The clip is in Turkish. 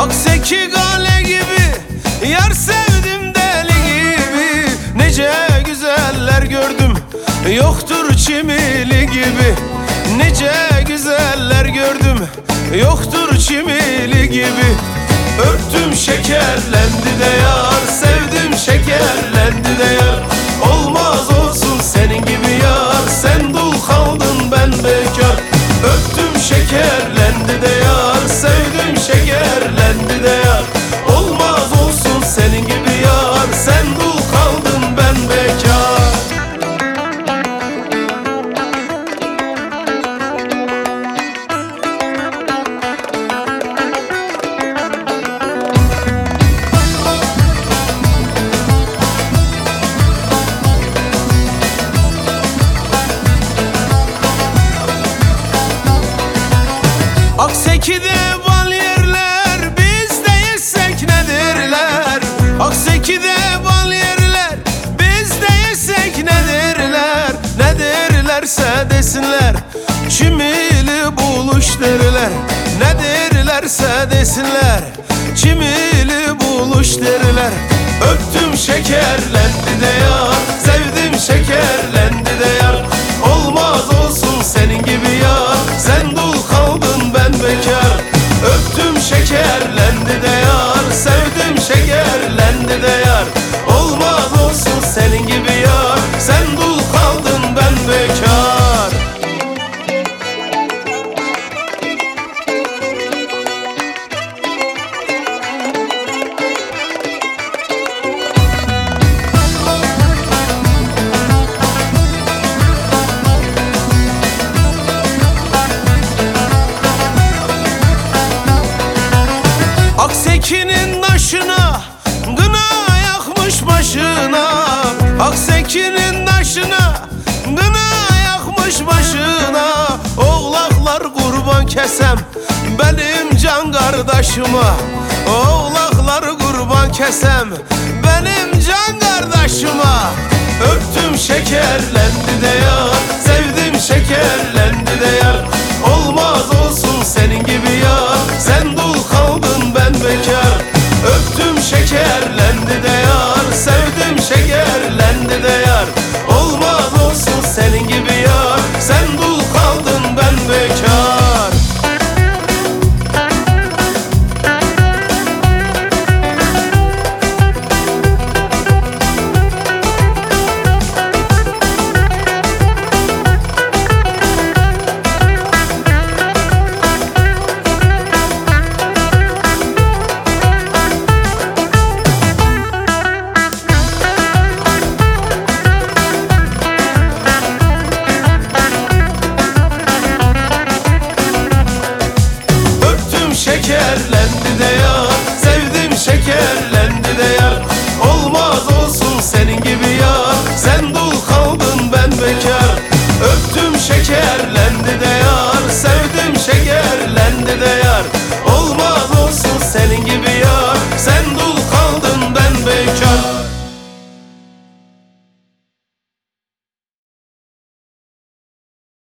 Akseki kale gibi yar sevdim deli gibi. Nece güzeller gördüm yoktur çimili gibi. Nece güzeller gördüm yoktur çimili gibi. Öptüm şekerlendi de yar, sevdim şekerlendi de yar. Olmaz olsun senin gibi yar, sen dul kaldın ben bekar. Öptüm şekerlendi de yar, sevdim şekerlendi de yar. Olmaz olsun senin gibi yar, sen dul kaldın ben bekar. Akseki'de bal yerler, biz de yesek nedirler? Akseki'de bal yerler, biz de yesek nedirler? Ne derlerse desinler, çimili buluş derler. Ne derlerse desinler, çimili buluş derler. Öptüm şekerlendi de yar, sevdim şekerlendi de yar. Olmaz olsun senin gibi yar, sen dul kaldın ben bekar. Öptüm şekerlendi de yar, sevdim şekerlendi de yar. Olmaz olsun senin gibi yar, sen dul kaldın ben bekar. Akseki'nin taşına gına yakmış başına. Akseki'nin taşına gına yakmış başına. Oğlaklar kurban kesem benim can kardeşime. Oğlaklar kurban kesem benim can kardeşime. Öptüm şekerlendi de yar, sevdim şekerlendi de yar. Olmaz olsun senin gibi yar, sen dul kaldın ben bekar. Öptüm şekerlendi de yar, sevdim şekerlendi de yar. Olmaz olsun senin gibi yar, sen dul kaldın ben bekar. Şekerlendi de yar, sevdim şekerlendi de yar. Olmaz olsun senin gibi yar, sen dul kaldın ben bekar. Öptüm şekerlendi de yar, sevdim şekerlendi de yar. Olmaz olsun senin gibi yar, sen dul